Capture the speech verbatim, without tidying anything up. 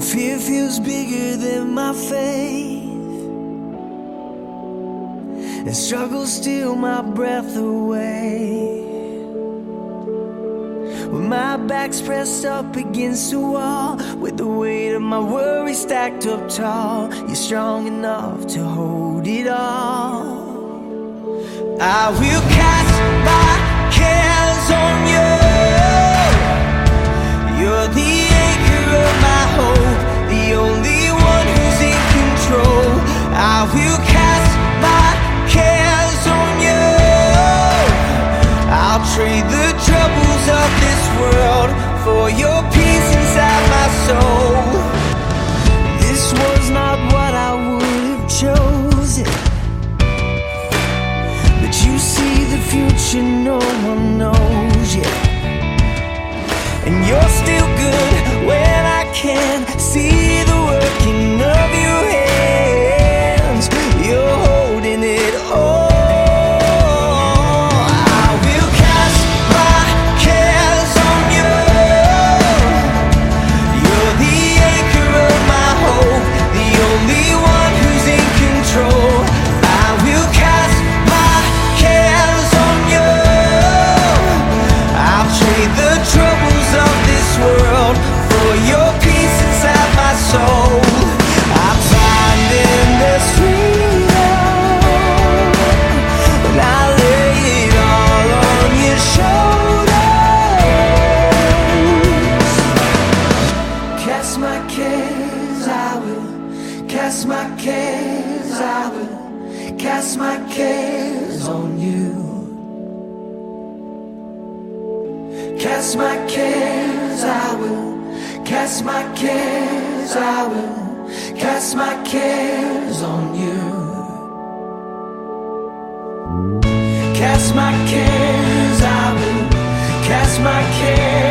fear feels bigger than my faith, and struggle steal my breath away. When my back's pressed up against the wall, with the weight of my worry stacked up tall, you're strong enough to hold it all. I will cast my cares on you. You're the anchor of my hope, the only one who's in control. I will cast my cares on you. I'll trade the troubles of this world for your peace inside my soul. This was not what I would have chosen, but you see the future no one knows yet. And you're still good when I can't see the working of your hands. You're holding it all. I will cast my cares on you. You're the anchor of my hope, the only one who's in control. I will cast my cares on you. I'll trade the troubles of this world for your peace inside my soul. I'm finding this freedom, and I lay it all on your shoulders. Cast my cares, I will. Cast my cares, I will. Cast my cares on you. Cast my cares, I will. Cast my cares, I will. Cast my cares on you. Cast my cares, I will. Cast my cares.